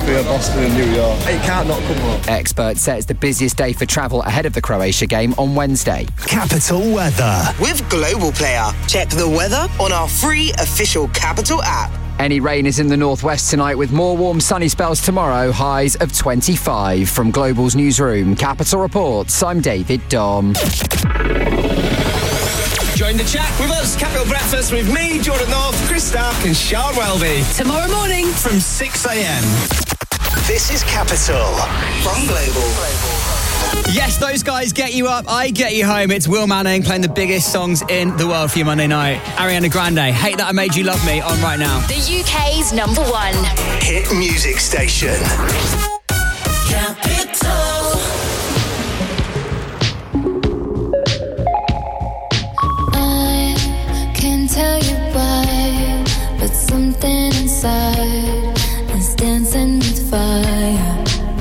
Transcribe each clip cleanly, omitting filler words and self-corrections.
Latvia, Boston and New York. It can't not come up. Experts say it's the busiest day for travel ahead of the Croatia game on Wednesday. Capital Weather. With Global Player. Check the weather on our free official Capital app. Any rain is in the northwest tonight with more warm sunny spells tomorrow, highs of 25. From Global's newsroom, Capital Reports, I'm David Dom. Join the chat with us, Capital Breakfast, with me, Jordan North, Chris Stark and Sean Welby. Tomorrow morning from 6 a.m. This is Capital. From Global. Yes, those guys get you up, I get you home. It's Will Manning playing the biggest songs in the world for you Monday night. Ariana Grande, Hate That I Made You Love Me, on right now. The UK's number one hit music station. Capital. I can't tell you why, but something inside is dancing with fire.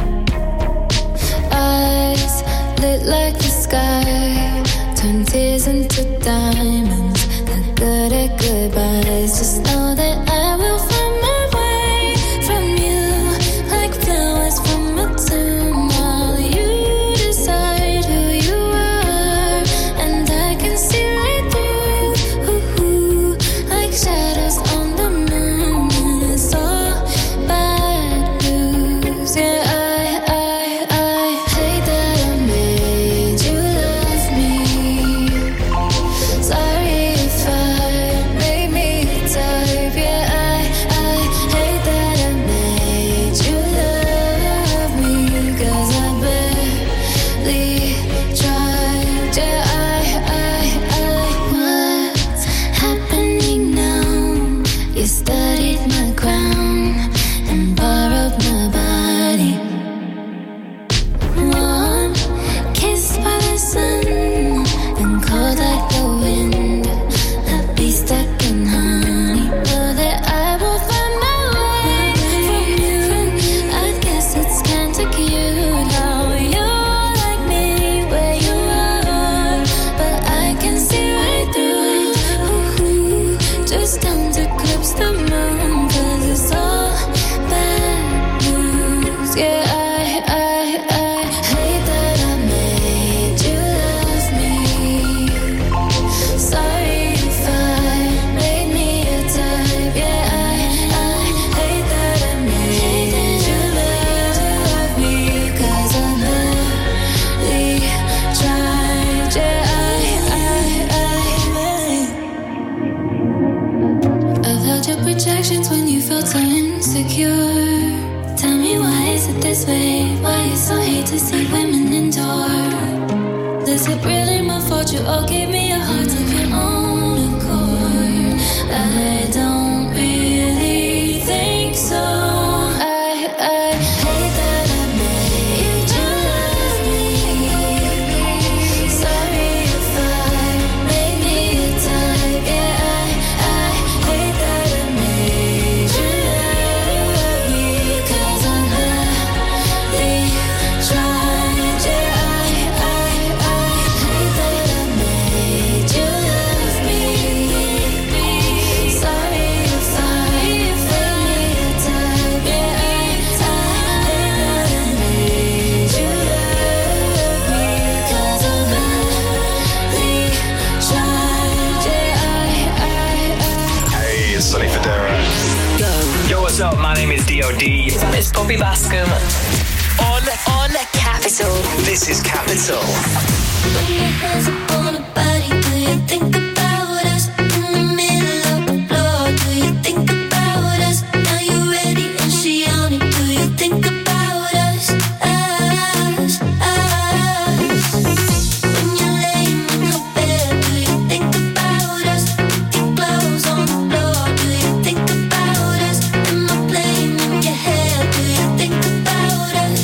Eyes lit like the sky, turn tears into diamonds. They're good at goodbyes. Just know that I will find my way from you, like flowers from a tomb. While you decide who you are, and I can see right through, like shadows on the moon. And it's all bad news. Yeah, I hate that I made you love me. Sorry if I made me type. Yeah, I hate that I made you love me, 'cause I barely tried. Yeah, what's happening now? You studied my crown and borrowed my body. Warm, kissed by the sun and cold like the wind. I'll be stuck in honey. Know that I will find my way from you. I guess it's kinda cute how you're like me where you are, but I can see right through it. Ooh, just don't eclipse the moon, 'cause it's all bad news. Yeah, I hate that I made you love me. Sorry if I made me a type. Yeah, I hate that I made you love me, 'cause I barely tried. Yeah, I've held your projections when you felt so insecure. Tell me, why is it this way? Why you so hate to see women endure? Is it really my fault you all gave me a heart of your own accord? I don't really think so. I hate that I made you love me. Sorry if I made me a type. Yeah, I hate that I made you love me, 'cause I barely tried. Yeah, I hate that I made you love me. Sorry if I made me a type. Yeah, I hate that I made you love me, 'cause I barely tried. Yeah, Hey, it's Sonny Fodera. Yo, what's up? My name is D.O.D. It's Poppy Bascom on Capital. This is Capital. When your hands up on a body, do you think about us? In the middle of the floor, do you think about us? Now you ready and she on it, do you think about us? When you're laying in your bed, do you think about us? Your clothes on the floor, do you think about us? Am I playing in your head, do you think about us?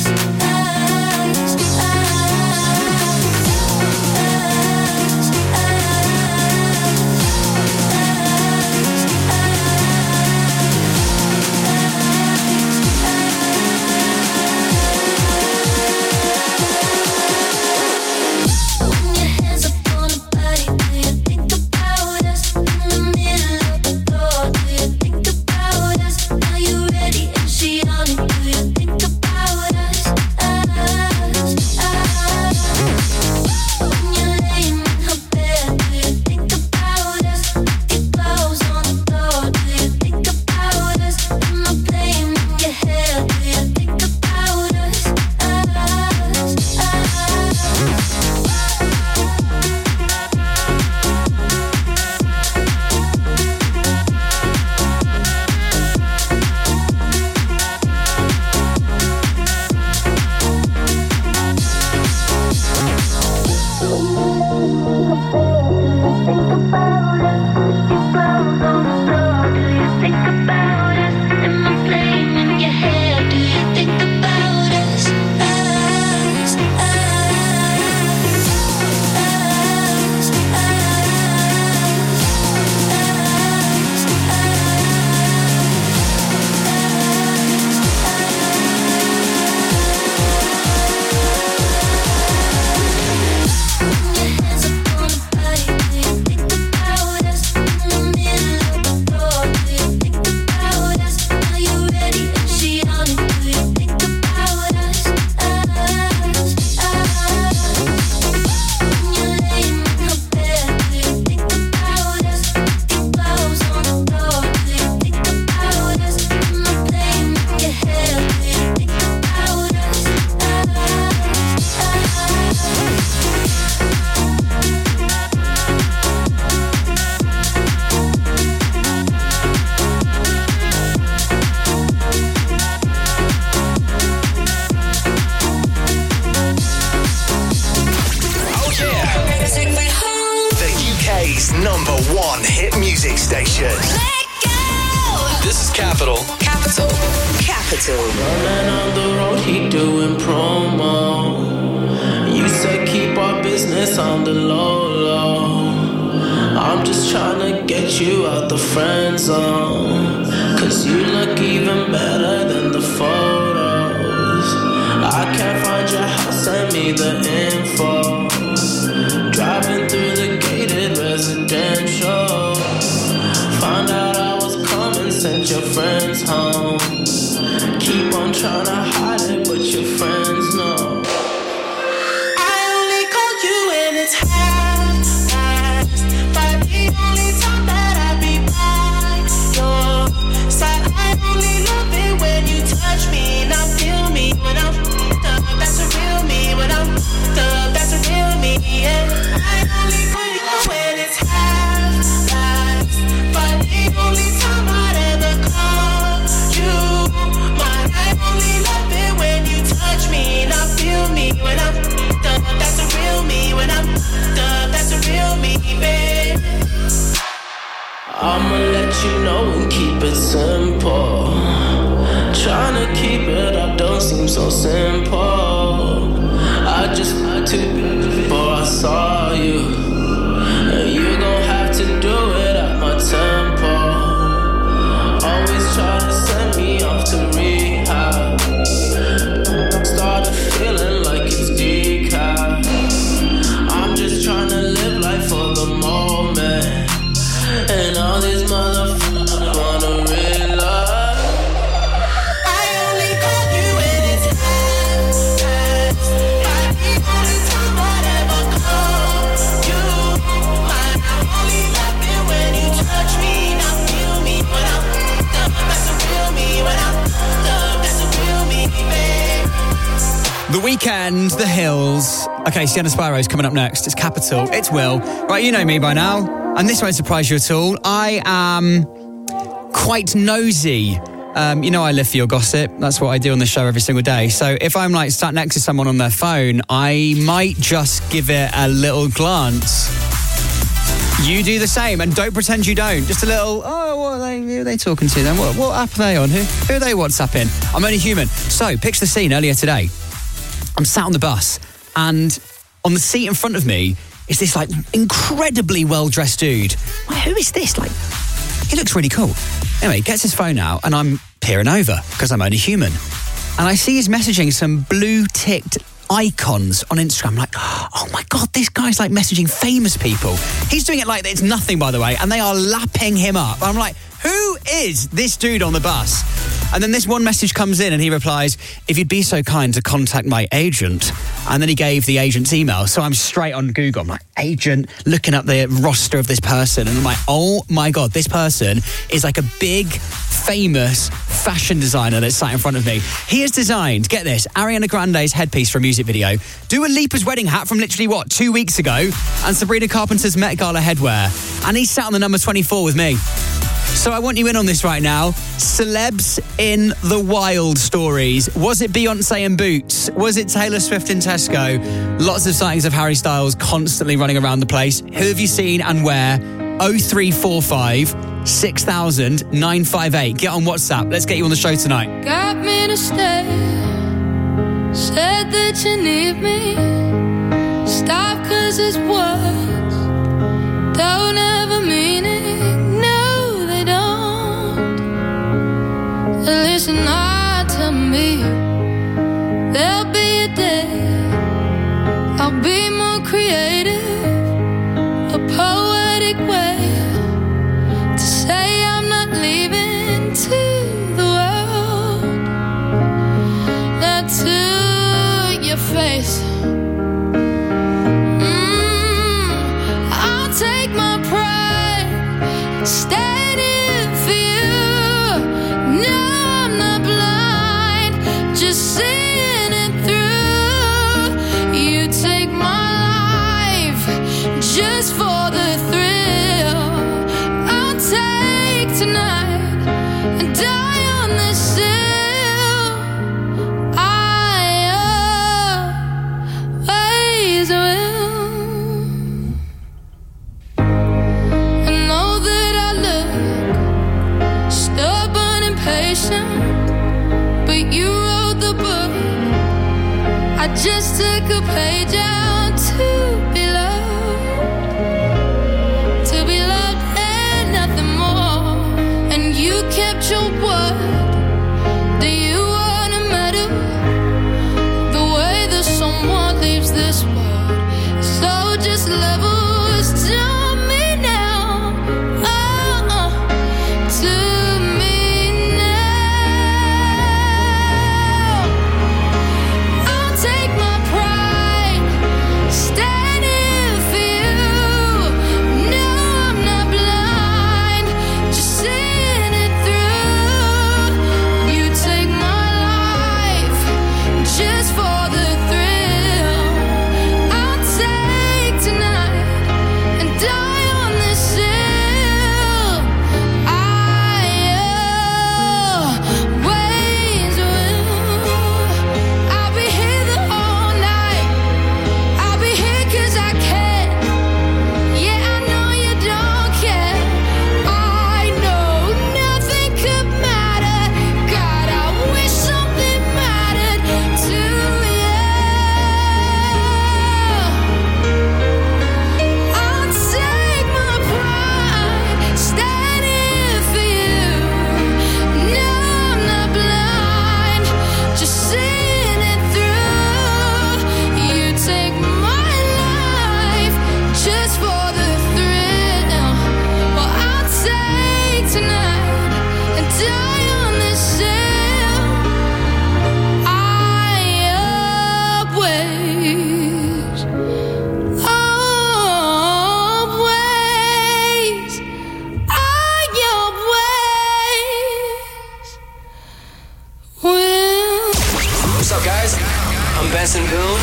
Capital. Running on the road, he doing promo. You said keep our business on the low, low. I'm just trying to get you out the friend zone. Cause you look even better than the photos. I can't find your house, send me the info. Driving through the gated residential. Found out I was coming, sent your friends home. Keep on trying to hide it, but your friends know. I only call you when it's half-past, but the only time that I be by your side. I only love it when you touch me, now feel me when I'm up. That's a real me when I'm up. That's a real me, yeah. I only call you when it's half-past, but the only time I'd ever call you mine. I only love it when you touch me, now feel me when I'm up. That's a real me when I'm up. That's a real me, babe. I'ma let you know and keep it simple. Trying to keep it up don't seem so simple. I just had to before I saw you. And you gon' have to do it at my tempo. Always try to send me off to rehab. Started feeling like it's decaf. I'm just trying to live life for the moment. And all these motherfuckers wanna realize I only call you when it's half-past, but the only time I'd ever call you mine. I only love it when you touch me, now feel me when I'm up. That's a real me when I'm up. That's a real me, babe. The Weeknd, The Hills. Okay, Sienna Sparrow's coming up next. It's Capital. It's Will. Right, you know me by now. And this won't surprise you at all. I am quite nosy. You know I live for your gossip. That's what I do on the show every single day. So if I'm like sat next to someone on their phone, I might just give it a little glance. You do the same and don't pretend you don't. Just a little, who are they talking to then? What app are they on? Who are they WhatsApping? I'm only human. So picture the scene earlier today. I'm sat on the bus and on the seat in front of me is this like incredibly well-dressed dude. Like, who is this? Like, he looks really cool. Anyway, he gets his phone out and I'm peering over because I'm only human. And I see he's messaging some blue-ticked icons on Instagram. I'm like, oh my God, this guy's like messaging famous people. He's doing it like it's nothing, by the way, and they are lapping him up. I'm like, who is this dude on the bus? And then this one message comes in and he replies, if you'd be so kind to contact my agent. And then he gave the agent's email. So I'm straight on Google. I'm like, agent, looking up the roster of this person. And I'm like, oh my God, this person is like a big, famous fashion designer that's sat in front of me. He has designed, get this, Ariana Grande's headpiece for a music video, Dua Lipa's wedding hat from literally, 2 weeks ago, and Sabrina Carpenter's Met Gala headwear. And he's sat on the number 24 with me. So I want you in on this right now. Celebs in the wild stories. Was it Beyonce in Boots? Was it Taylor Swift in Tesco? Lots of sightings of Harry Styles constantly running around the place. Who have you seen and where? 0345 6000 958. Get on WhatsApp. Let's get you on the show tonight. Got me to stay. Said that you need me. Stop 'cause it's words don't ever mean it. Listen hard to me. There'll be a day I'll be more creative, a poetic way to say I'm not leaving to the world. Not to your face. I'll take my pride, standing for you. No, just seeing it through. You take my life just for the thrill. I'll take tonight and die on this hill. I always will. I know that I look I just took a page out to be loved and nothing more. And you kept your word. Do you wanna matter? The way that someone leaves this world. So just levels to me now. To me now. I'll take my pride, standing for you. No, I'm not blind, just seeing it through. You take my life just for the thrill. I'll take tonight and die on this hill. I always will. I'll be here the whole night. I'll be here 'cause I can. Yeah, I know you don't care. I know nothing could matter. God, I wish something mattered to you. I'll take my pride, standing for you. No, I'm not blind, just seeing it through. You take my life just for the thrill. Well, I'll take tonight and die on this hill. I always, always, I always will. What's up, guys? I'm Benson Boone.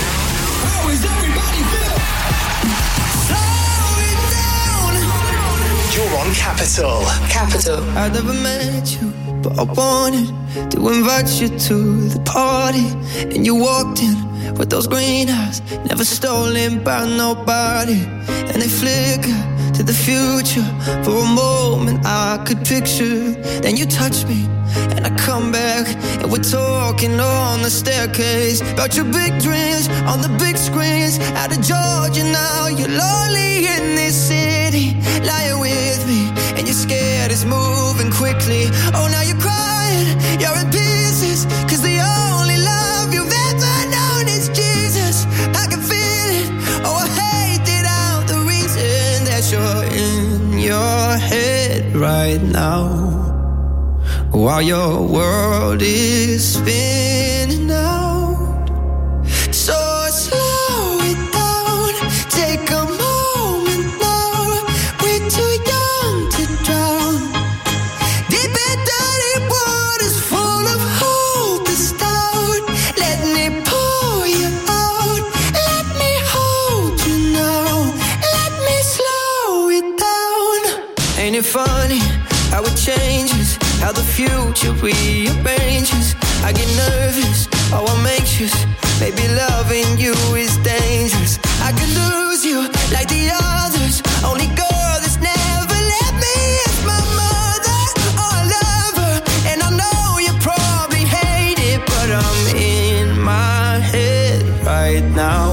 You're on Capital. I never met you, but I wanted to invite you to the party. And you walked in with those green eyes, never stolen by nobody. And they flicker to the future. For a moment I could picture. Then you touch me and I come back, and we're talking on the staircase about your big dreams on the big screens. Out of Georgia now, you're lonely in this city, lying with me, and you're scared it's moving quickly. Oh, now you're crying, you're in pieces, 'cause the only love you've ever known is Jesus. I can feel it, oh, I hate it out, the reason that you're in your head right now, while your world is spinning out. So slow it down, take a moment now. We're too young to drown. Deep and dirty waters full of hope is down. Let me pull you out. Let me hold you now. Let me slow it down. Ain't it funny how it changes, how the future rearranges? I get nervous, oh I'm anxious. Maybe loving you is dangerous. I could lose you like the others. Only girl that's never left me is my mother. Oh, I love her, and I know you probably hate it, but I'm in my head right now.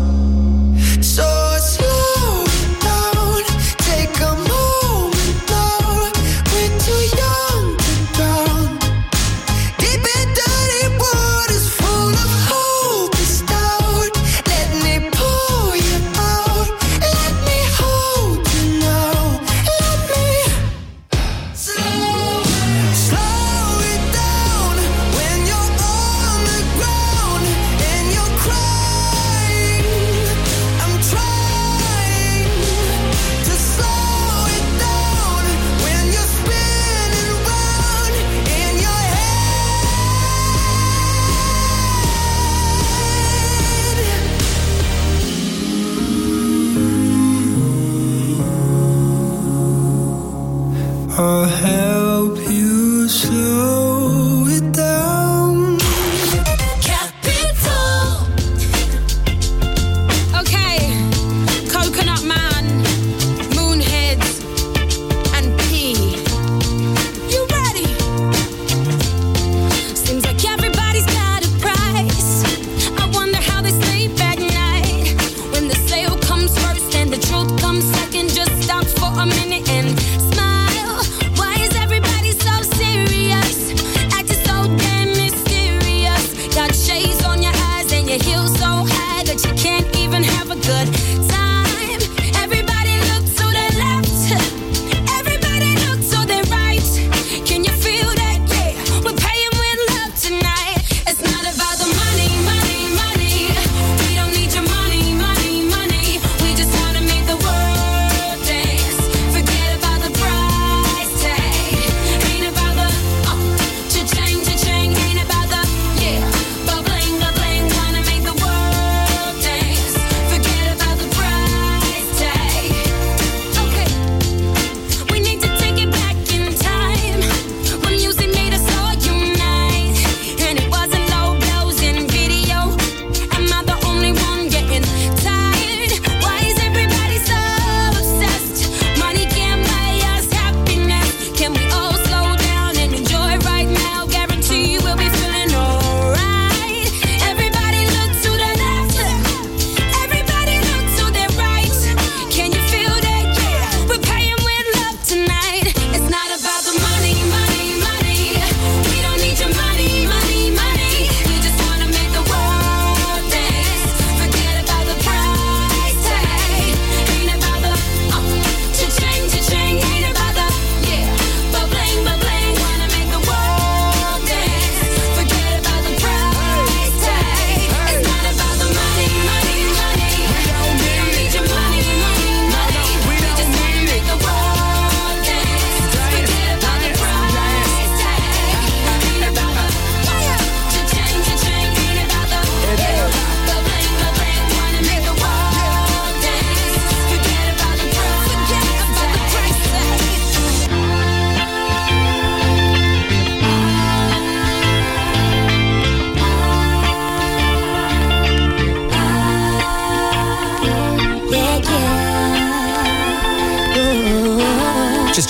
So slow it down, take a moment now. We're too young to drown. Deep and dirty waters full of hope is down. Let me pull you out. Let me hold you now. Let me slow it down when you're on the ground and you're crying.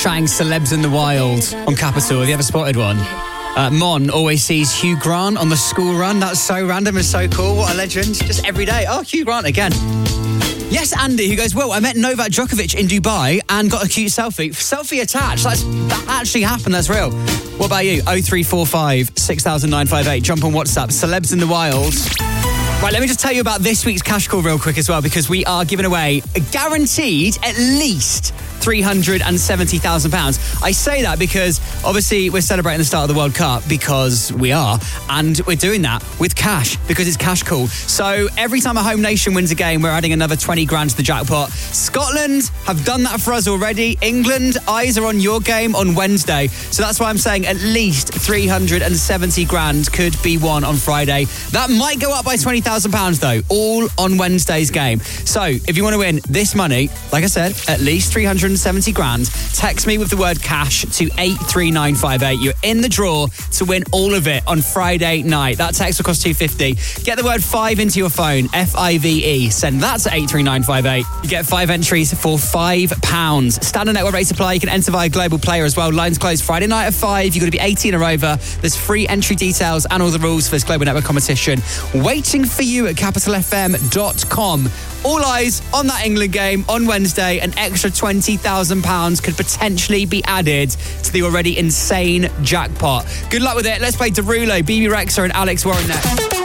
shouting Celebs in the Wild on Capital. Have you ever spotted one? Mon always sees Hugh Grant on the school run. That's so random and so cool. What a legend. Just every day. Oh, Hugh Grant again. Yes, Andy, who goes, well, I met Novak Djokovic in Dubai and got a cute selfie. Selfie attached. That actually happened. That's real. What about you? 0345 6,958. Jump on WhatsApp. Celebs in the Wild. Right, let me just tell you about this week's cash call real quick as well, because we are giving away a guaranteed at least £370,000. I say that because obviously we're celebrating the start of the World Cup, because we are, and we're doing that with cash because it's cash call. So every time a home nation wins a game, we're adding another 20 grand to the jackpot. Scotland have done that for us already. England, eyes are on your game on Wednesday. So that's why I'm saying at least 370 grand could be won on Friday. That might go up by £20,000 though, all on Wednesday's game. So if you want to win this money, like I said, at least 370 grand, text me with the word cash to 83958. You're in the draw to win all of it on Friday night. That text will cost £2.50. Get the word 5 into your phone, FIVE. Send that to 83958. You get 5 entries for £5. Standard network rate supply. You can enter via Global Player as well. Lines closed Friday night at 5. You've got to be 18 or over. There's free entry details and all the rules for this Global Network competition waiting for you at capitalfm.com. All eyes on that England game on Wednesday. An extra £20,000 could potentially be added to the already insane jackpot. Good luck with it. Let's play Derulo, BB Rexha and Alex Warren next.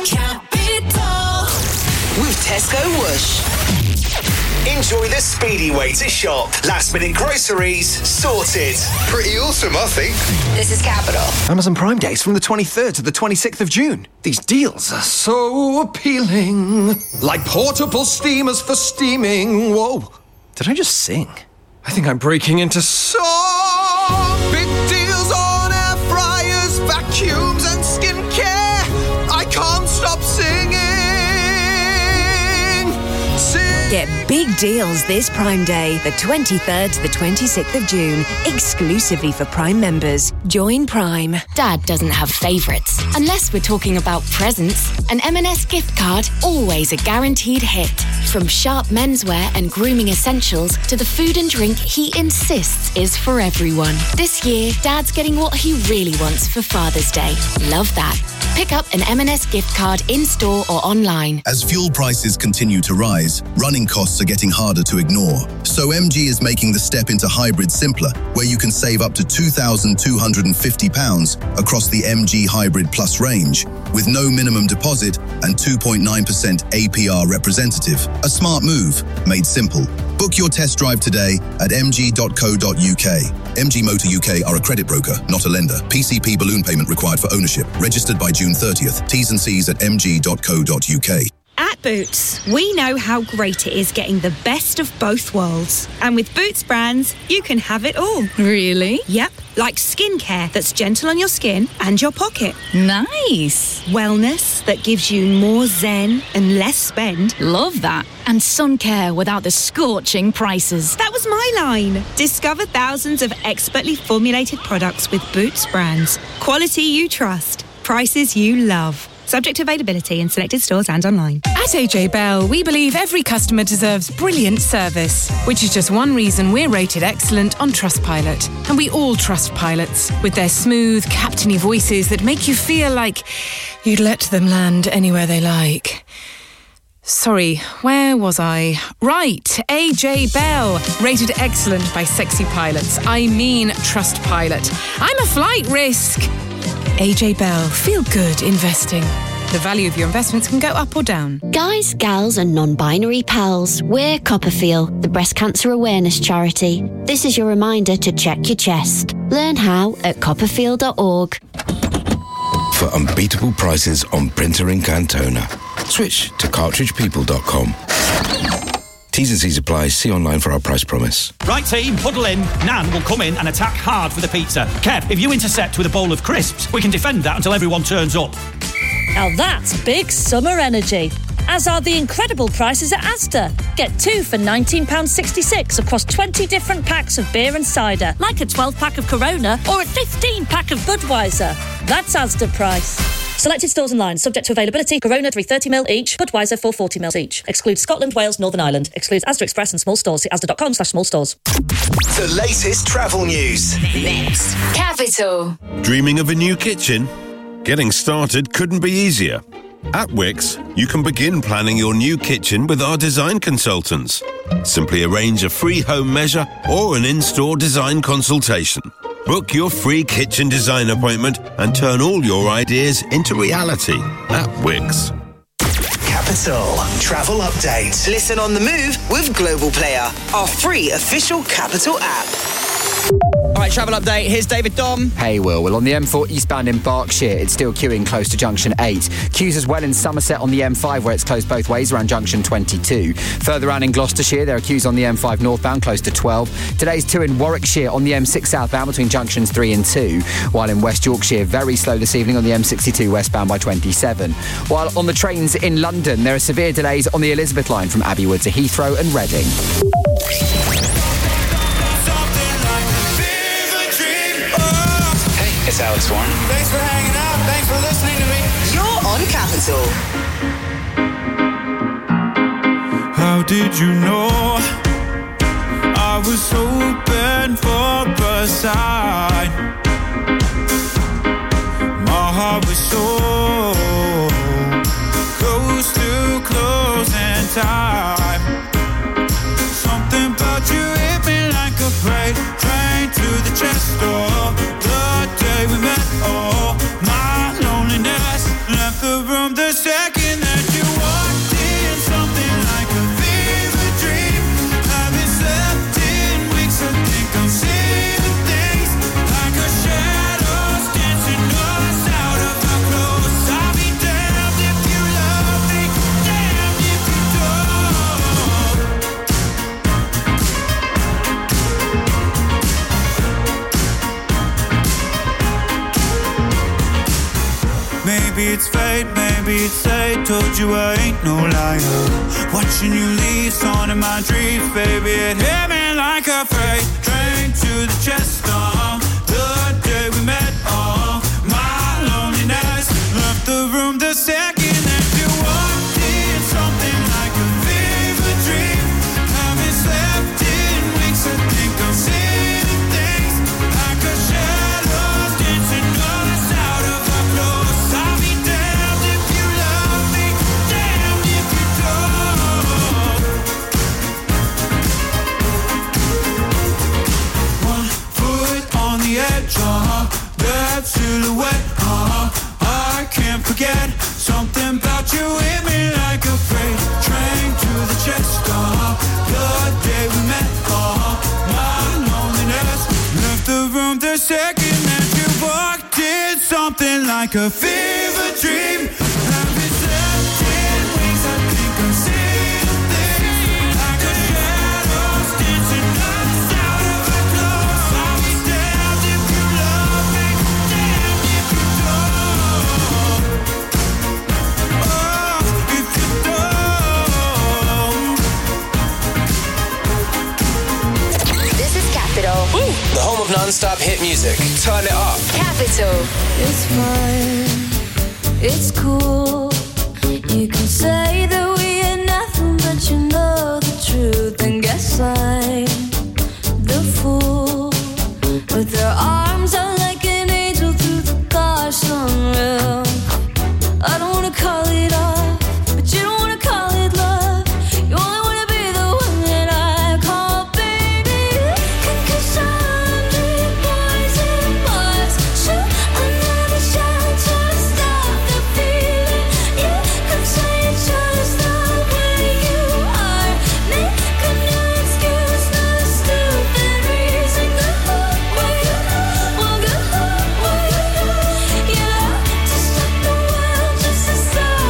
Capital With Tesco Whoosh. Enjoy the speedy way to shop. Last minute groceries sorted. Pretty awesome, I think. This is Capital. Amazon Prime Days from the 23rd to the 26th of June. These deals are so appealing. Like portable steamers for steaming. Whoa, did I just sing? I think I'm breaking into song. Big deals on air fryers, vacuums and skincare. I can't stop singing. Get big deals this Prime Day, the 23rd to the 26th of June, exclusively for Prime members. Join Prime. Dad doesn't have favourites. Unless we're talking about presents, an M&S gift card, always a guaranteed hit. From sharp menswear and grooming essentials to the food and drink he insists is for everyone. This year, Dad's getting what he really wants for Father's Day. Love that. Pick up an M&S gift card in-store or online. As fuel prices continue to rise, running costs are getting harder to ignore. So MG is making the step into hybrid simpler, where you can save up to £2,250 across the MG Hybrid Plus range, with no minimum deposit and 2.9% APR representative. A smart move, made simple. Book your test drive today at mg.co.uk. MG Motor UK are a credit broker, not a lender. PCP balloon payment required for ownership. Registered by June 30th. T's and C's at mg.co.uk. At Boots, we know how great it is getting the best of both worlds. And with Boots brands, you can have it all. Really? Yep. Like skincare that's gentle on your skin and your pocket. Nice. Wellness that gives you more zen and less spend. Love that. And sun care without the scorching prices. That was my line. Discover thousands of expertly formulated products with Boots brands. Quality you trust. Prices you love. Subject to availability in selected stores and online. At AJ Bell, we believe every customer deserves brilliant service, which is just one reason we're rated excellent on Trustpilot. And we all trust pilots, with their smooth, captainy voices that make you feel like you'd let them land anywhere they like. Sorry, where was I? Right, AJ Bell, rated excellent by sexy pilots. I mean Trustpilot. I'm a flight risk. AJ Bell, feel good investing. The value of your investments can go up or down. Guys, gals and non-binary pals, we're Copperfield, the breast cancer awareness charity. This is your reminder to check your chest. Learn how at copperfield.org. For unbeatable prices on printer ink and toner, switch to cartridgepeople.com. T's and C's apply. See online for our price promise. Right team, huddle in. Nan will come in and attack hard for the pizza. Kev, if you intercept with a bowl of crisps, we can defend that until everyone turns up. Now that's big summer energy. As are the incredible prices at Asda. Get 2 for £19.66 across 20 different packs of beer and cider, like a 12-pack of Corona or a 15-pack of Budweiser. That's Asda price. Selected stores and lines, subject to availability. Corona 330ml each, Budweiser 440ml each. Excludes Scotland, Wales, Northern Ireland. Excludes Asda Express and small stores. See asda.com/small stores. The latest travel news. Next. Capital. Dreaming of a new kitchen? Getting started couldn't be easier. At Wix, you can begin planning your new kitchen with our design consultants. Simply arrange a free home measure or an in-store design consultation. Book your free kitchen design appointment and turn all your ideas into reality at Wix. Capital Travel Update. Listen on the move with Global Player, our free official Capital app. All right, travel update. Here's David Dom. Hey, Will. Well, on the M4 eastbound in Berkshire, it's still queuing close to junction 8. Queues as well in Somerset on the M5, where it's closed both ways around junction 22. Further around in Gloucestershire, there are queues on the M5 northbound close to 12. Today's 2 in Warwickshire on the M6 southbound between junctions 3 and 2. While in West Yorkshire, very slow this evening on the M62 westbound by 27. While on the trains in London, there are severe delays on the Elizabeth line from Abbey Wood to Heathrow and Reading. It's Alex Warren. Thanks for hanging out. Thanks for listening to me. You're on Capital. How did you know I was hoping for a sign? My heart was so close in time. Something about you hit me like a freight train to the chest door. We met, oh, my loneliness left the room the second that you walked in. Something like a fever dream. Haven't slept in weeks. I think I'm seeing things like a shadows dancing us out of our clothes. I'll be damned if you love me, damned if you Maybe it's fate, maybe it's fate. Told you I ain't no liar. Watching you leave, on in my dreams, baby. It hit me like a freight train to the chest. The day we met, my loneliness left the room the second that you walked in. Something like a fever dream. Haven't slept in weeks. I think I'm seeing things like a shadows dancing us out of our clothes. That silhouette, I can't forget. Something about you hit me like a freight train to the chest. The day we met, my loneliness left the room the second that you walked in. Something like a fever dream. Haven't slept in weeks. I think I'm seeing things like a shadows dancing us out of our clothes. I'll be damned if you love me, damned if you don't. Oh, if you don't. This is Capital. The home of non-stop hit music. Turn it up. Capital. It's fine, it's cool. You can say that we are nothing, but you know the truth. And guess I'm the fool with her arms out like an angel through the car sunroof. I don't wanna call it off, but you don't wanna call it love. You only wanna be the one that I call baby. Cause I'm dreaming boys and boys. Shoot another shot, try to stop the feeling. Yeah, come say it just the way you are. Make a new excuse, not a stupid reason. Go where you well, go where you yeah, to stop the world just to stop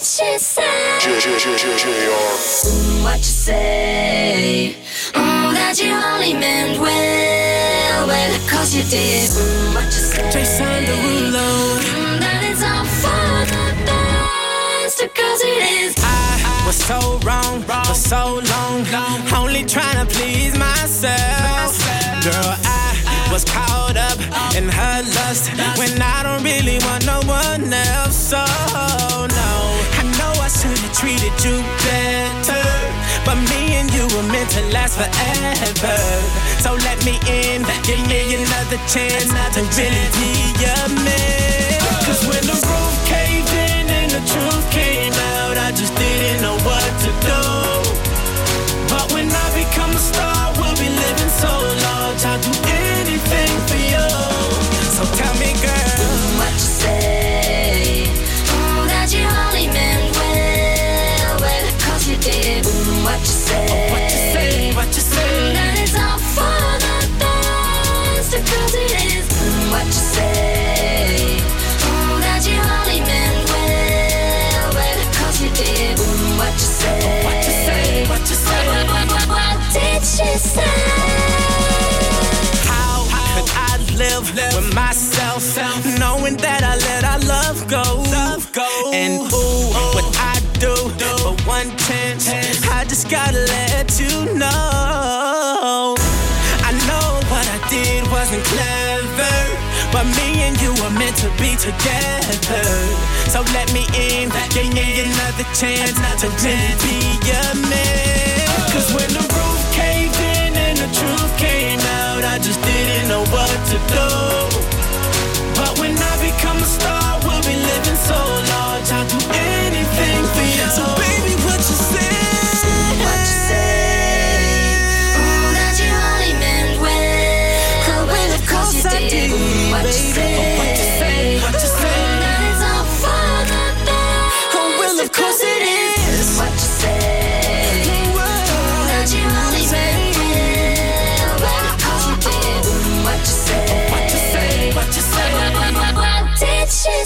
she say? What you say? That you only meant well, cause you did. What you say? Jason Derulo. That it's all for the best, cause it is. I was so wrong for so long, only trying to please myself. Girl, I was caught up in her lust when I don't really want no one else. So no, I know I should have treated you better, but me and you were meant to last forever. So let me in, give me another chance to really be your man. Cause when the roof caved in and the truth came out, I just didn't know what to do. But when I become a star, we'll be living so large, I'll do anything for you. So tell me, girl, what you say? That you only meant well, cause you did. What you say? What you say? What you say? That it's all for the best, cause it is. What you say? That you only meant well, cause you did. What you say? What you say? What you say? What did she say? How could I live with myself, knowing that I let our love go? And ooh, what I do for one chance, I just gotta let you know. I know what I did wasn't clever, but me and you were meant to be together. So let me in, give me another chance to really be your man. Cause when the roof caved in and the truth came out, I just didn't know what to do. But when I become a star, we'll be living so large, I'll do anything for you. So baby, what you say? What you say? That you only meant well, of course you did. What you say? What you say? What you say? That it's all for the best. Oh, well, of course it is. What you say? That you only meant well, of course you did. What you say? What you say? What you say? What did she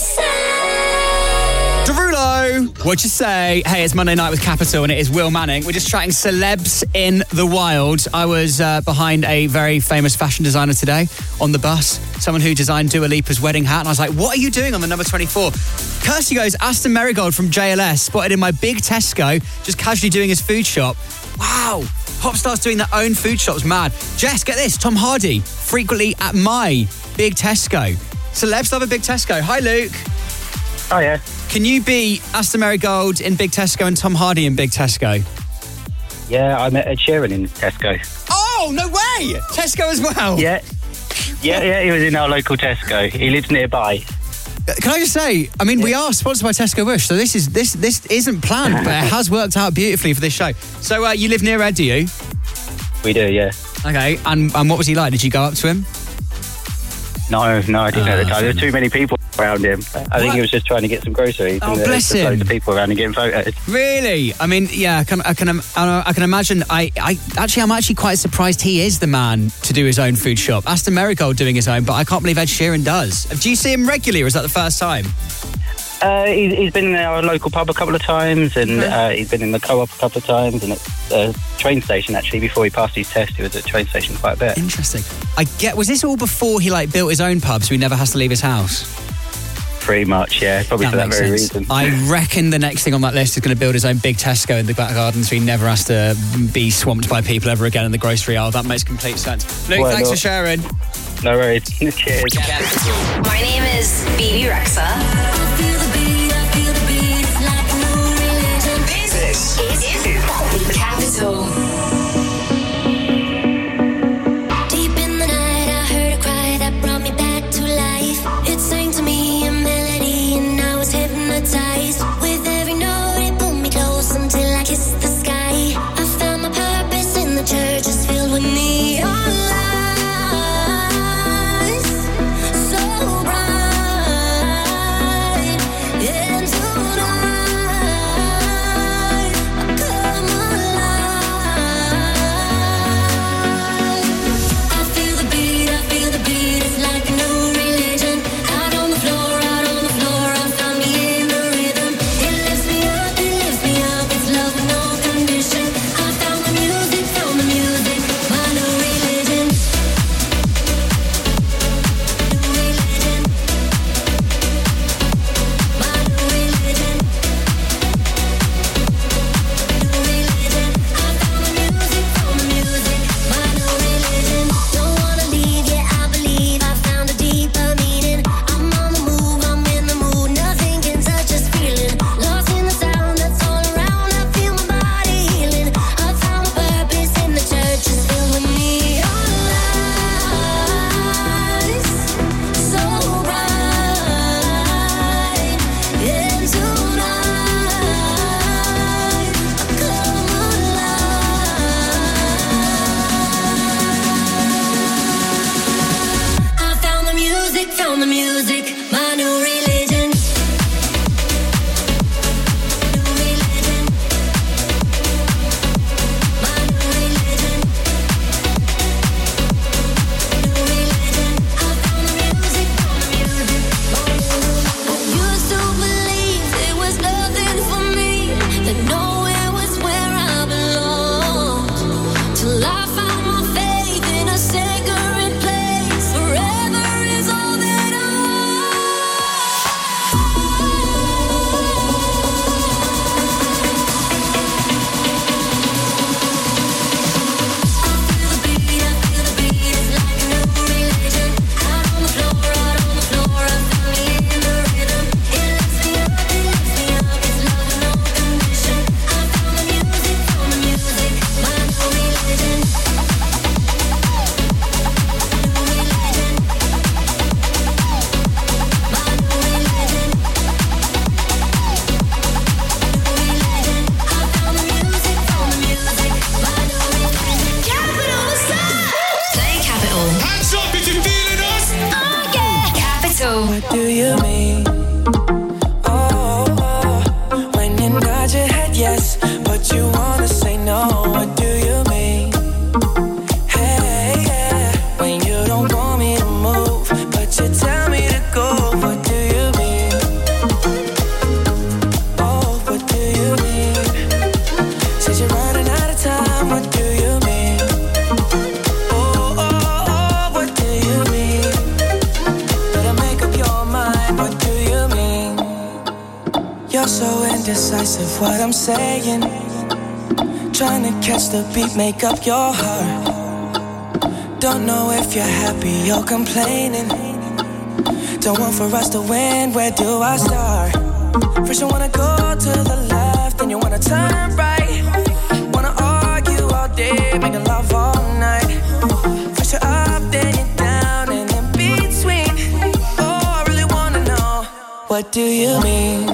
say? Derulo, what you say? Hey, it's Monday Night with Capital and it is Will Manning. We're just chatting celebs in the wild. I was behind a very famous fashion designer today on the bus, someone who designed Dua Lipa's wedding hat, and I was like, what are you doing on the number 24? Kirsty goes, Aston Marigold from JLS, spotted in my big Tesco, just casually doing his food shop. Wow, pop stars doing their own food shops, mad. Jess, get this, Tom Hardy, frequently at my big Tesco. Celebs love a big Tesco. Hi, Luke. Oh, yeah. Can you be Aston Marigold in Big Tesco and Tom Hardy in Big Tesco? Yeah, I met Ed Sheeran in Tesco. Oh, no way! Tesco as well? Yeah, he was in our local Tesco. He lives nearby. Can I just say, I mean, we are sponsored by Tesco Bush, so this isn't planned, but it has worked out beautifully for this show. So you live near Ed, do you? We do, yeah. Okay, and what was he like? Did you go up to him? No, I didn't at the time. There were too many people around him. I think he was just trying to get some groceries. Oh, and bless him. Loads of people around and getting photos. Really? I mean, yeah, I can imagine. I'm actually quite surprised he is the man to do his own food shop. Aston Marigold doing his own, but I can't believe Ed Sheeran does. Do you see him regularly, or is that the first time? He's been in our local pub a couple of times, and he's been in the Co-op a couple of times, and at the train station, actually, before he passed his test, he was at the train station quite a bit. Interesting. Was this all before he built his own pub, so he never has to leave his house? Pretty much, yeah. Probably for that very reason. I reckon the next thing on that list is going to build his own big Tesco in the back garden, so he never has to be swamped by people ever again in the grocery aisle. That makes complete sense. Luke, thanks for sharing. No worries. Cheers. My name is Bibi Rexa. This is Capital. Deep in the night, I heard a cry that brought me back to life. It sang to me a melody, and I was hypnotized. With every note, it pulled me close until I kissed the sky. I found my purpose in the church, it's filled with neon lights, so bright. of what I'm saying. Trying to catch the beat, make up your heart. Don't know if you're happy or complaining. Don't want for us to win, where do I start? First you wanna go to the left, then you wanna turn right. Wanna argue all day, making love all night. First you're up, then you're down, and in between. Oh, I really wanna know, what do you mean?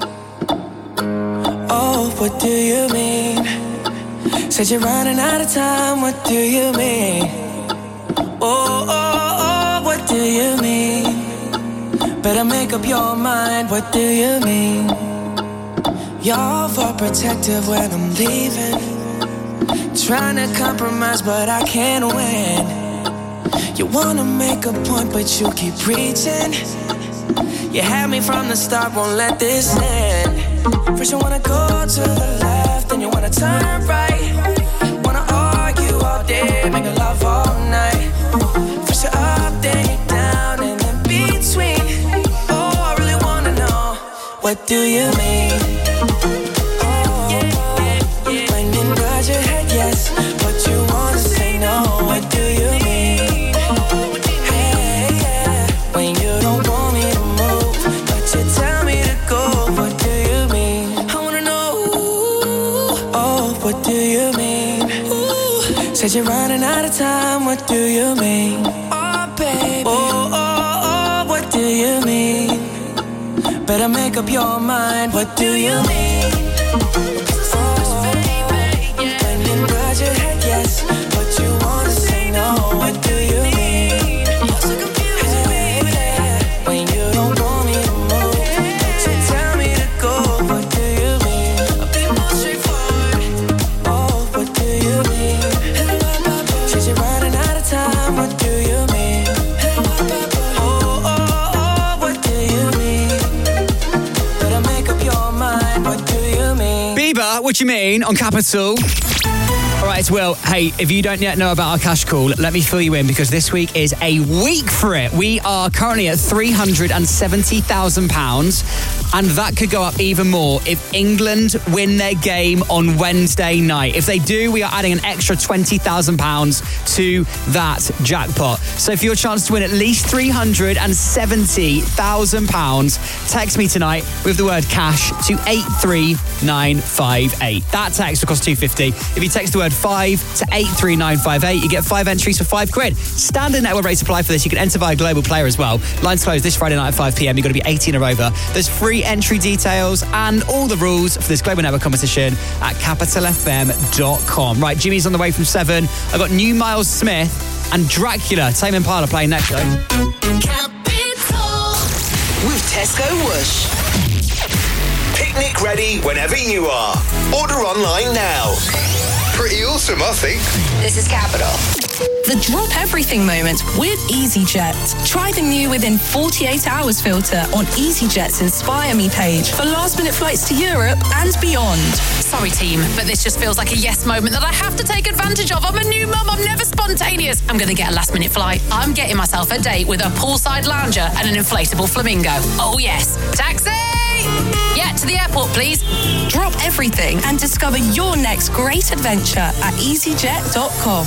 Oh, what do you mean? Said you're running out of time, what do you mean? Oh, oh, oh, what do you mean? Better make up your mind, what do you mean? You're overprotective when I'm leaving. Trying to compromise, but I can't win. You wanna make a point, but you keep preaching. You had me from the start, won't let this end. First you wanna go to the left, then you wanna turn right. Wanna argue all day, make love all night. First you're up, then you're down, and in between. Oh, I really wanna know, what do you mean? Oh, when you nod your head yes, but you wanna say no, what do you mean? Hey, yeah, when you don't want me to move, but you tell me to go, what do you mean? I wanna know, oh, what do you mean? Said you're running out of time, what do you mean? Oh, baby. Oh, oh, oh, what do you mean? Better make up your mind, what do you mean? Oh, when you nod your head yes, but you wanna say no, what do you mean? Hey, yeah, when you don't want me to move, but you tell me to go, what do you mean? I'll be more straightforward. Oh, what do you mean? Said you're running out of time, what do you mean? Oh, oh, oh, what do you mean? Better make up your mind, what do you mean? Bieber, what do you mean, on Capital? All right, it's Will. Hey, if you don't yet know about our cash call, let me fill you in because this week is a week for it. We are currently at £370,000 and that could go up even more if England win their game on Wednesday night. If they do, we are adding an extra £20,000 to that jackpot. So for your chance to win at least £370,000, text me tonight with the word cash to 83958. That text will cost £2.50. If you text the word 5 to 83958, you get 5 entries for £5. Standard network rates apply for this. You can enter via Global Player as well. Lines closed this Friday night at 5 p.m. You've got to be 18 or over. There's free entry details and all the rules for this Global Network competition at capitalfm.com. Right, Jimmy's on the way from 7. I've got new Miles Smith and Dracula. Tame Impala playing next, though. With Tesco Whoosh. Picnic ready whenever you are. Order online now. Pretty awesome, I think. This is Capital. The drop everything moment with EasyJet. Try the new within 48 hours filter on EasyJet's Inspire Me page for last minute flights to Europe and beyond. Sorry team, but this just feels like a yes moment that I have to take advantage of. I'm a new mum, I'm never spontaneous. I'm going to get a last minute flight. I'm getting myself a date with a poolside lounger and an inflatable flamingo. Oh yes, taxi! Yeah, to the airport please. Drop everything and discover your next great adventure at easyjet.com.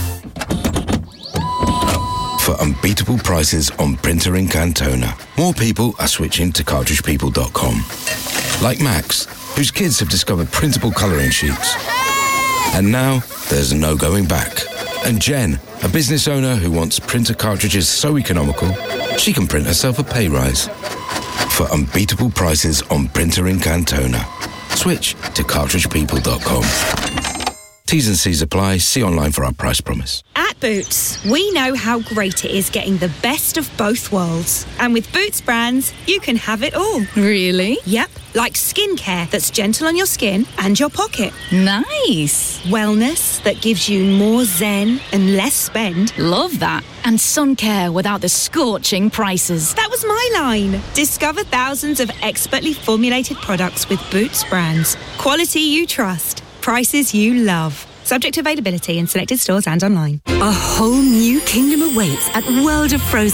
For unbeatable prices on printer ink and toner, more people are switching to cartridgepeople.com. Like Max, whose kids have discovered printable colouring sheets. And now, there's no going back. And Jen, a business owner who wants printer cartridges so economical, she can print herself a pay rise. For unbeatable prices on printer ink and toner, switch to cartridgepeople.com. T's and C's apply. See online for our price promise. At Boots, we know how great it is getting the best of both worlds. And with Boots brands, you can have it all. Really? Yep. Like skincare that's gentle on your skin and your pocket. Nice. Wellness that gives you more zen and less spend. Love that. And sun care without the scorching prices. That was my line. Discover thousands of expertly formulated products with Boots brands. Quality you trust. Prices you love. Subject to availability in selected stores and online. A whole new kingdom awaits at World of Frozen.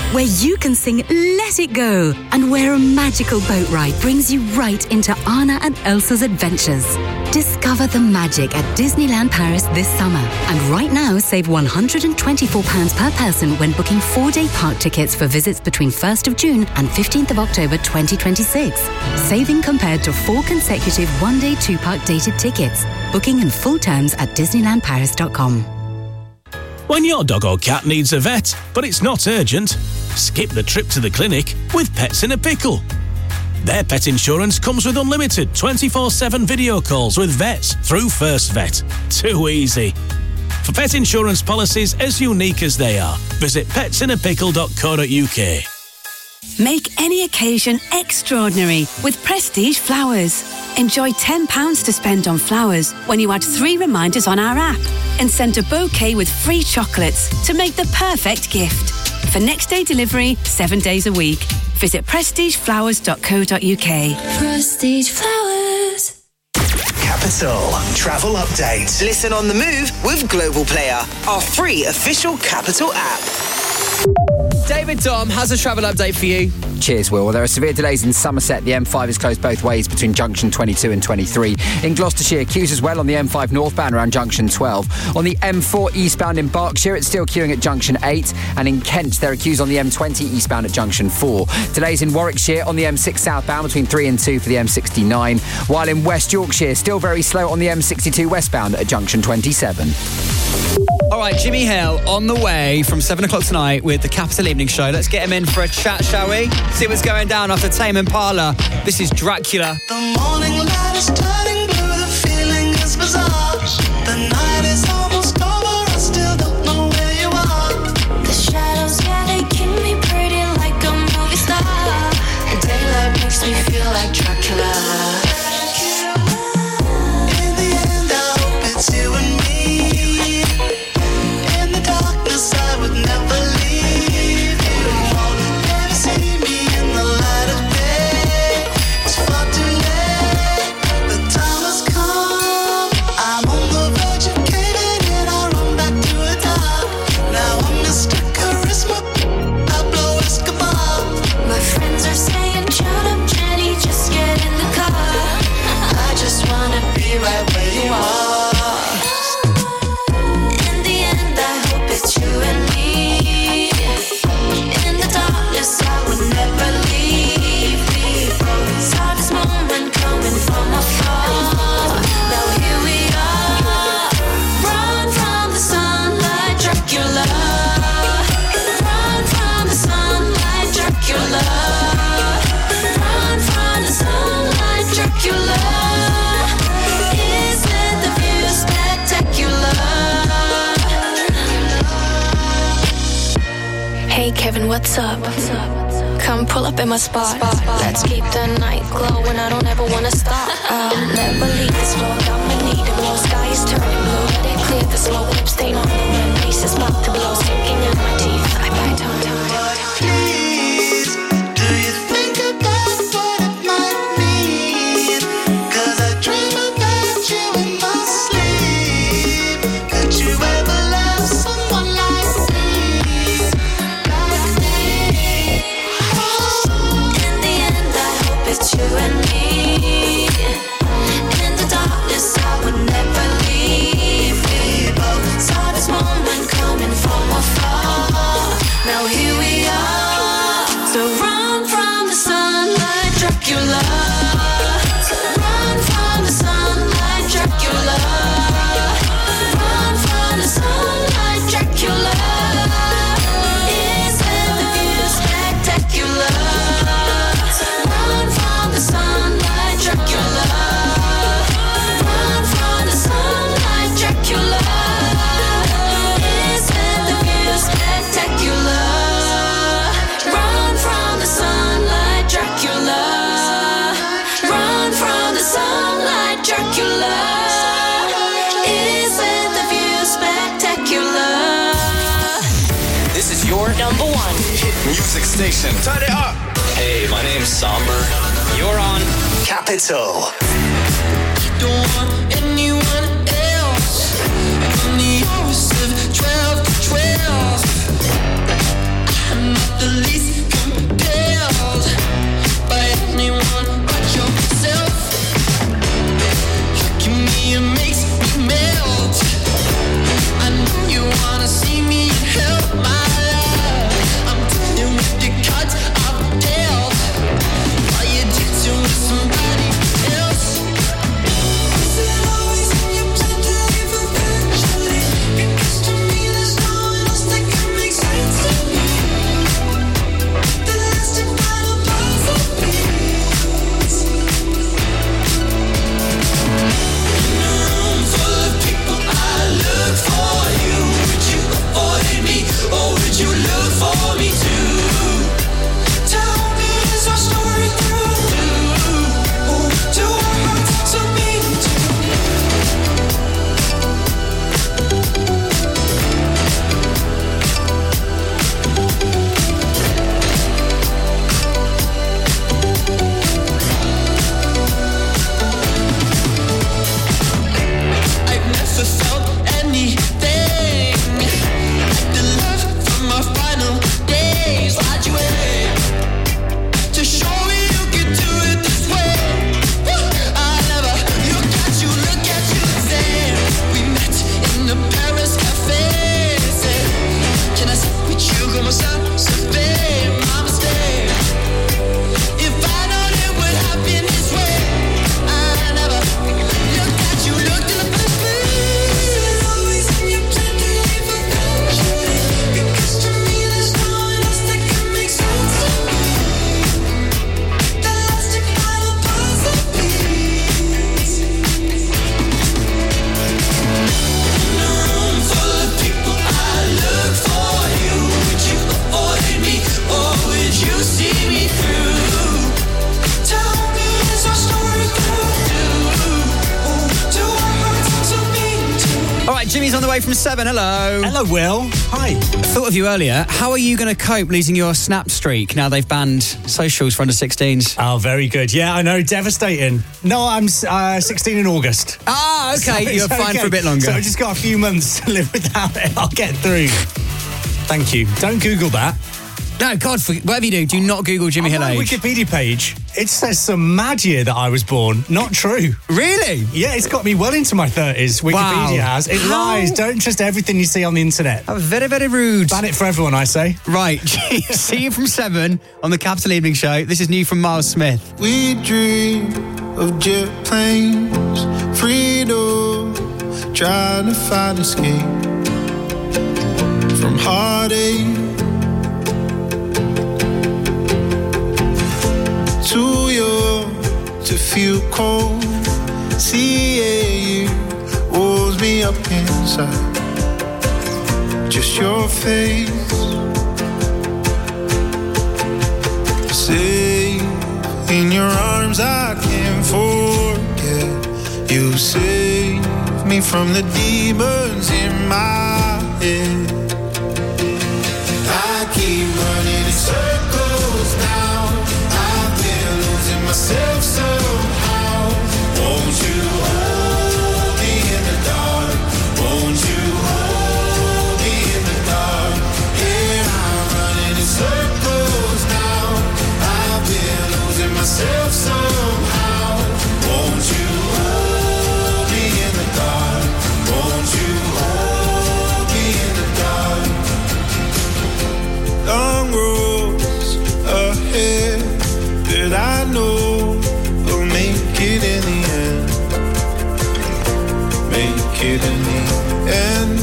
where you can sing Let It Go, and where a magical boat ride brings you right into Anna and Elsa's adventures. Discover the magic at Disneyland Paris this summer. And right now, save £124 per person when booking 4-day park tickets for visits between 1st of June and 15th of October 2026. Saving compared to 4 consecutive 1-day 2-park dated tickets. Booking and full terms at DisneylandParis.com. When your dog or cat needs a vet, but it's not urgent, skip the trip to the clinic with Pets in a Pickle. Their pet insurance comes with unlimited 24/7 video calls with vets through First Vet. Too easy. For pet insurance policies as unique as they are, visit petsinApickle.co.uk. Make any occasion extraordinary with Prestige Flowers. Enjoy £10 to spend on flowers when you add 3 reminders on our app and send a bouquet with free chocolates to make the perfect gift. For next day delivery, 7 days a week. Visit prestigeflowers.co.uk. Prestige Flowers. Capital Travel Update. Listen on the move with Global Player, our free official Capital app. David Dom has a travel update for you. Cheers, Will. Well, there are severe delays in Somerset. The M5 is closed both ways between junction 22 and 23. In Gloucestershire, queues as well on the M5 northbound around junction 12. On the M4 eastbound in Berkshire, it's still queuing at junction 8. And in Kent, there are queues on the M20 eastbound at junction 4. Delays in Warwickshire on the M6 southbound between 3 and 2 for the M69. While in West Yorkshire, still very slow on the M62 westbound at junction 27. All right, Jimmy Hill on the way from 7 o'clock tonight with the Capital Evening Show. Let's get him in for a chat, shall we? See what's going down after Tame Impala. This is Dracula. The morning light is turning blue, the feeling is bizarre. The night is almost over, I still don't know where you are. The shadows, yeah, they keep me pretty like a movie star. And daylight makes me feel like Dracula. In the end, I hope it's you and me. In the darkness, I would never leave you. Never see me in the light of day. It's far too late. The time has come. I'm on the verge of caving in. I run back to the top. Now I'm Mr. Charisma, Pablo Escobar. My friends are saying, shut up, Jenny, just get in the car. I just wanna be right where you are. In the end, I hope it's you and me. In the darkness, I would never leave. We both saw this moment coming from afar. Now here we are. Run from the sunlight, Dracula. Run from the sunlight, Dracula. Run from the sunlight, Dracula. Isn't the view spectacular? Hey Kevin, what's up? Come pull up in my spot. Let's keep the night glowing. I don't ever wanna stop. I'll never leave this road. I'ma need it. Blue sky is turning blue. Let it clear the smoke. Lip stain on the wind. Face is about to blow. Sinking in my teeth. I bite on. Please, do you think about what it might mean? 'Cause I dream about you in my sleep. Could you ever love someone like me? In the end, I hope it's you and me. In the darkness, I would never leave. We both saw this moment coming from afar. Now here we are. So run from the sunlight, Dracula. Run from the sunlight, Dracula. Run from the sunlight, Dracula. Isn't the view spectacular? Run from the sunlight, Dracula. Run from the sunlight, Dracula. Isn't the view spectacular? Run from the sunlight, Dracula. Run from the sunlight, Dracula. Isn't the view spectacular? This is your number one hit music station. Turn it up. Hey, my name's Somber. You're on Capital. Don't want anyone else. On the hours of 12 to 12. I'm not the you makes me melt. I know you wanna see me help my love. I'm dealing with the cards I've dealt. While you're dancing with somebody else. Is it always in your plan to leave eventually? Because to me there's no one else that can make sense to me. The last and final puzzle piece. In a room full of people, I look for you. Would you avoid me, or would you look for me too? Tell me, is our story through? Or do our hearts so beat I've never felt anything like the love from our final days. Why'd you wait to show me you could do it this way? I never look at you the same. We met in the Paris cafe. Said, can I sit with you? Como ça se fait? My mistake. If I known it would happen this way, I never looked at you, looked in the first place. Is it always in your plan to leave eventually? Because to me there's no one else that can make sense to me. The last and final puzzle piece. In a room full of people, I look for you. Would you avoid me, or would you see me through? Tell me, is our story through? Or do our hearts so beat too? All right, Jimmy's on the way from 7. Hello. Hello, Will. Hi. Thought of you earlier. How are you going to cope losing your Snap streak now they've banned socials for under 16s? Oh, very good. Yeah, I know. Devastating. No, I'm 16 in August. Ah, okay. So You're it's fine okay. for a bit longer. So I've just got a few months to live without it. I'll get through. Thank you. Don't Google that. No, God, whatever you do not Google Jimmy Hill On my age. Wikipedia page, it says some mad year that I was born. Not true. Really? Yeah, it's got me well into my 30s. Wikipedia Wow. has. It lies. Don't trust everything you see on the internet. That was very, very rude. Ban it for everyone, I say. Right. See you from 7 on the Capital Evening Show. This is new from Miles Smith. We dream of jet planes, freedom, trying to find escape from heartache. Too young to feel cold. CAU warms me up inside. Just your face. Safe in your arms, I can't forget. You save me from the demons in my head. I keep running in circles now. I've been losing myself somehow. Won't you hold me in the dark? Won't you hold me in the dark? Yeah, I'm running in circles now. I've been losing myself somehow. Won't you hold me in the dark? Won't you hold me in the dark? Long roads ahead that I know will make it in the end. Make it in the end.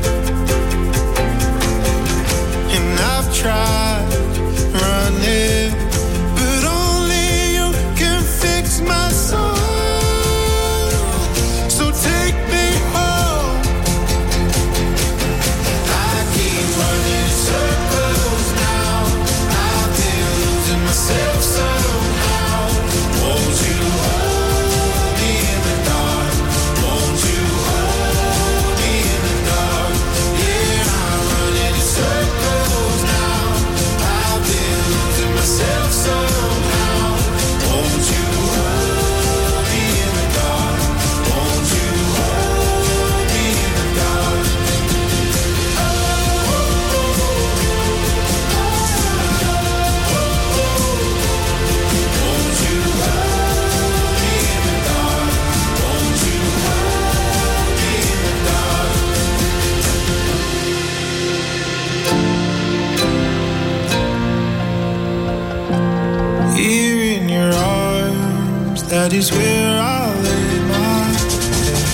And I've tried running, but only you can fix my soul. So take me home. I keep running in circles now. I've been losing myself somehow. Won't you hold me in the dark? Won't you hold me in the dark? is where I lay my head.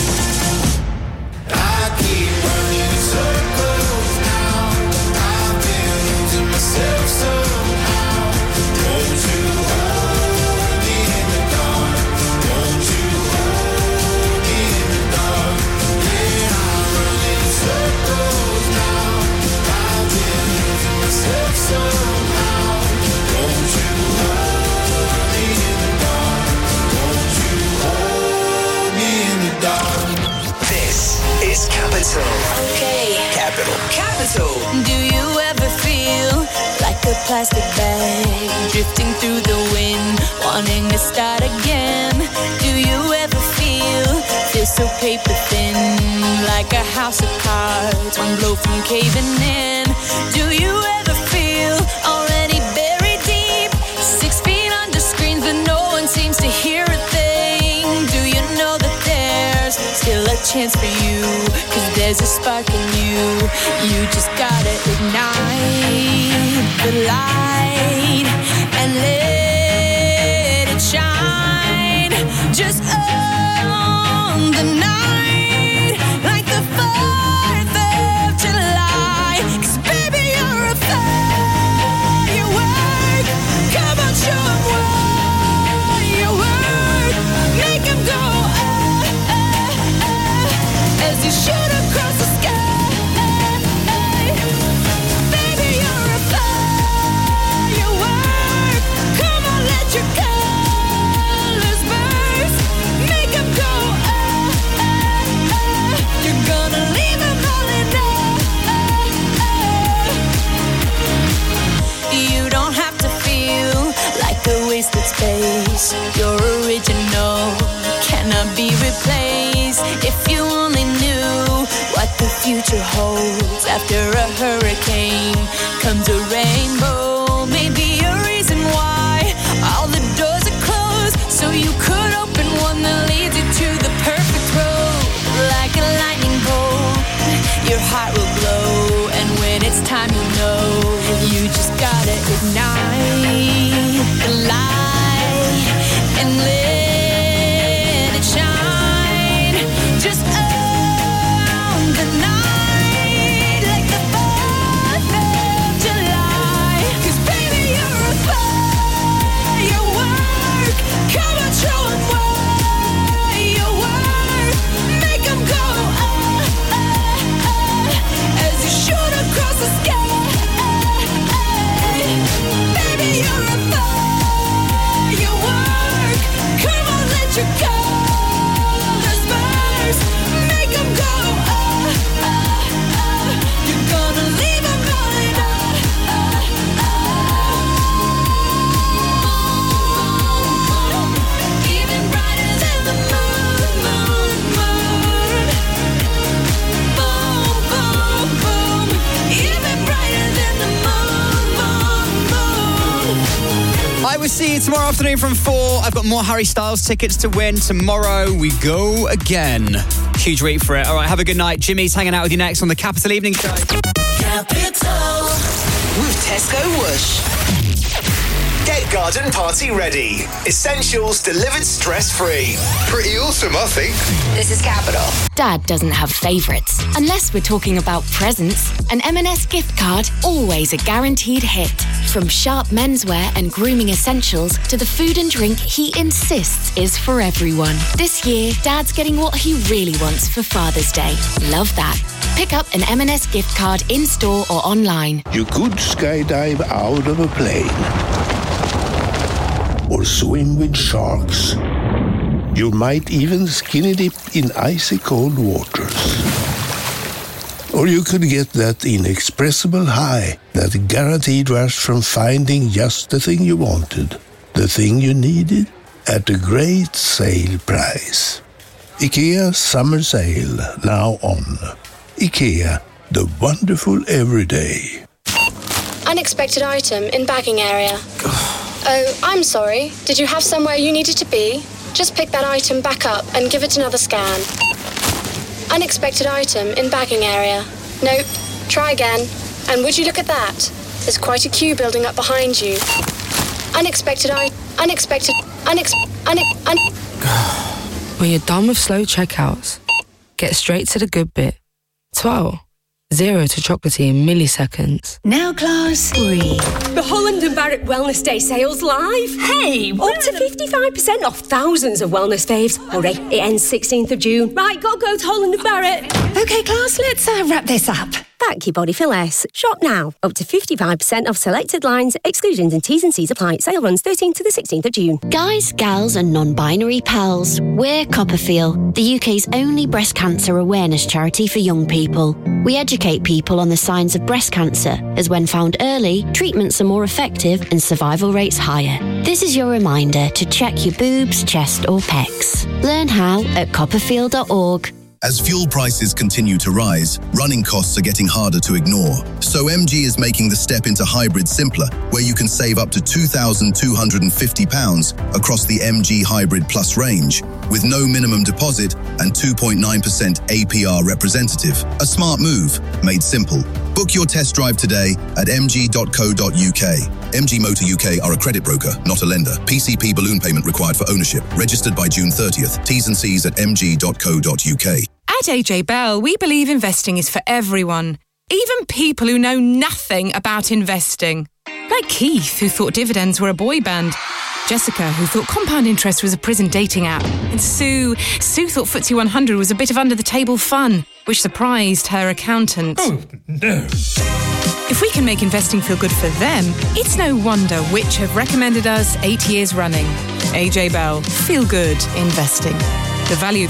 I keep running in circles now. I've been losing myself somehow. Won't you hold me in the dark? Won't you hold me in the dark? Yeah, I'm running in circles now. I've been losing myself somehow. Won't you hold me in the dark? Won't you hold me in the dark? This is Capital. Okay. Capital. Do you ever feel like a plastic bag drifting through the wind, wanting to start again? Do you ever feel so paper thin, like a house of cards, one blow from caving in? Do you ever feel already buried deep, 6 feet under screens, but no one seems to hear a thing? Do you know that there's still a chance for you? 'Cause there's a spark in you. You just gotta ignite the light and let it shine. Just on the night, like the 4th of July. 'Cause baby, you're a firework. Come on, show 'em what you work. Make 'em go as you shoot across the sky. Baby, you're a firework. Come on, let your colors burst. Make 'em go You're gonna leave 'em all in You don't have to feel like a wasted space. You're original, cannot be replaced. If you only knew what the future holds. After a hurricane comes a rainbow. Maybe a reason why all the doors are closed, so you could open one that leads you to the perfect road. Like a lightning bolt, your heart will glow, and when it's time, you'll know. You just gotta ignite the light and let it shine. Just on the night, like the 4th of July. 'Cause baby, you're a firework. Come on, show 'em what you work. Make 'em go as you shoot across the sky. Baby, you're a firework. Come on, let your colors burst. Make 'em go You're gonna leave 'em all in Even brighter than the moon. Boom, boom, boom. Even brighter than the moon. I will see you tomorrow afternoon from 4. I've got more Harry Styles tickets to win. Tomorrow we go again. Huge week for it. All right, have a good night. Jimmy's hanging out with you next on the Capital Evening Show. Capital. With Tesco Whoosh. Get garden party ready. Essentials delivered stress-free. Pretty awesome, I think. This is Capital. Dad doesn't have favourites. Unless we're talking about presents, an M&S gift card, always a guaranteed hit. From Sharp menswear and grooming essentials to the food and drink he insists is for everyone. This year, Dad's getting what he really wants for Father's Day. Love that. Pick up an M&S gift card in-store or online. You could skydive out of a plane. Or swim with sharks. You might even skinny dip in icy cold waters. Or you could get that inexpressible high, that guaranteed rush from finding just the thing you wanted, the thing you needed, at a great sale price. IKEA Summer Sale, now on. IKEA, the wonderful everyday. Unexpected item in bagging area. Oh, I'm sorry. Did you have somewhere you needed to be? Just pick that item back up and give it another scan. Unexpected item in bagging area. Nope. Try again. And would you look at that? There's quite a queue building up behind you. Unexpected When you're done with slow checkouts, get straight to the good bit. 12. 0 to chocolatey in milliseconds. Now, class, breathe. The Holland & Barrett Wellness Day sale's live. Hey, up to 55% off thousands of wellness faves. Hurry, it ends 16th of June. Right, go to Holland & Barrett. OK, class, let's wrap this up. Back your body for less. Shop now. Up to 55% off selected lines. Exclusions and T's and C's apply. Sale runs 13th to the 16th of June. Guys, gals and non-binary pals, we're Copperfield, the UK's only breast cancer awareness charity for young people. We educate people on the signs of breast cancer, as when found early, treatments are more effective and survival rates higher. This is your reminder to check your boobs, chest or pecs. Learn how at copperfield.org. As fuel prices continue to rise, running costs are getting harder to ignore. So MG is making the step into hybrid simpler, where you can save up to £2,250 across the MG Hybrid Plus range, with no minimum deposit and 2.9% APR representative. A smart move, made simple. Book your test drive today at mg.co.uk. MG Motor UK are a credit broker, not a lender. PCP balloon payment required for ownership. Registered by June 30th. T's and C's at mg.co.uk. At AJ Bell, we believe investing is for everyone, even people who know nothing about investing. Like Keith, who thought dividends were a boy band. Jessica, who thought compound interest was a prison dating app. And Sue thought FTSE 100 was a bit of under-the-table fun, which surprised her accountant. Oh, no. If we can make investing feel good for them, it's no wonder Which have recommended us 8 years running. AJ Bell, feel good investing. The value